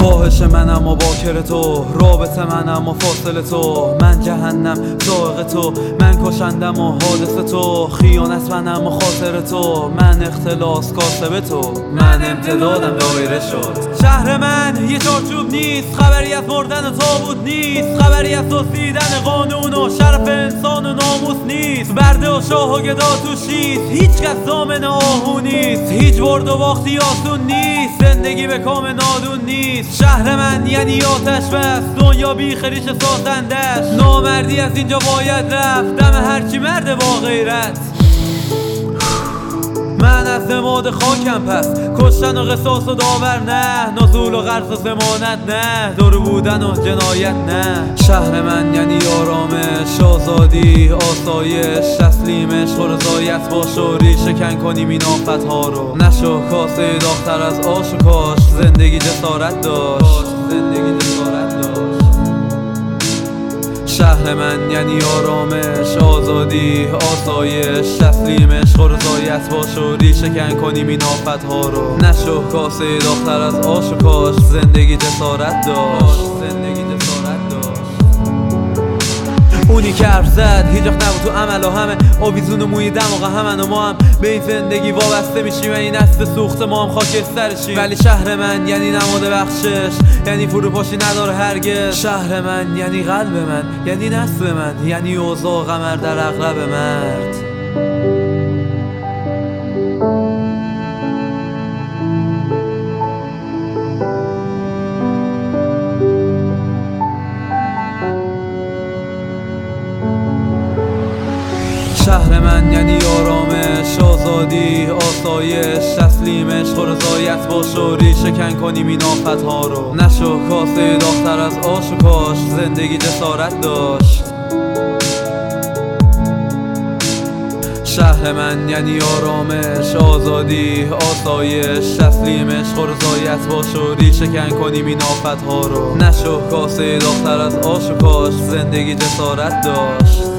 فاحش منم و باکر تو، رابطه منم و فاصله تو، من جهنم ذائق تو، من کشندم و حادث تو، خیانت منم و خاطر تو، من اختلاس کاسب تو، من امتدادم دایره شد. شهر من یه چارچوب نیست، خبری از مردن و تابوت نیست، خبری از دزدیدن قانون و شرف انسان و ناموس نیست، برده و شاه و گدا توشیست، هیچ کس ضامن آهو نیست، هیچ برد و باختی آسون نیست، زندگی به کام نادون نیست. شهر من یعنی آتش بس، دنیا بی خریش سازندش، نامردی از اینجا باید رفت، دم هرچی مرد با غیرت. من از نماد خاکم پس، کشتن و قصاص و داور نه، نزول و قرص و ضمانت نه، دور بودن و جنایت نه. شهر من یعنی آرامش، آزادی، آسایش، تسلیمش و رضایت باش و ریشه کن کنیم این آفت ها رو. نشو کاسه داغ‌تر از آش و کاش، زندگی جسارت داشت، زندگی جسارت داشت. شهر من یعنی آرامش، آزادی، آسایش، تسلیمش و رضایت باش و ریشه کن کنیم این آفت ها رو. نشو کاسه داغ‌تر از آش و کاش، زندگی جسارت داشت، زندگی جسارت داشت. اونی که حرف زد هیچ وقت نبود تو عمل و همه آویزون و موی دماغ همن و ما هم به این زندگی وابسته میشیم و این است سوخت ما هم خاکسترشیم. ولی شهر من یعنی نماد بخشش، یعنی فروپاشی نداره هرگز. شهر من یعنی قلب من، یعنی نسل من، یعنی اوضاع قمر در اغلب مرد. شهر من یعنی آرامش، آزادی، آسایش، تسلیمش و رضایت باش و ریشه کن کنیم این آفت ها رو. نشو کاسه داغ‌تر از آش و کاش، زندگی جسارت داشت. شهر من یعنی آرامش، آزادی، آسایش، تسلیمش و رضایت باش و ریشه کن کنیم این آفت ها رو. نشو کاسه داغ‌تر از آش و کاش، زندگی جسارت داشت.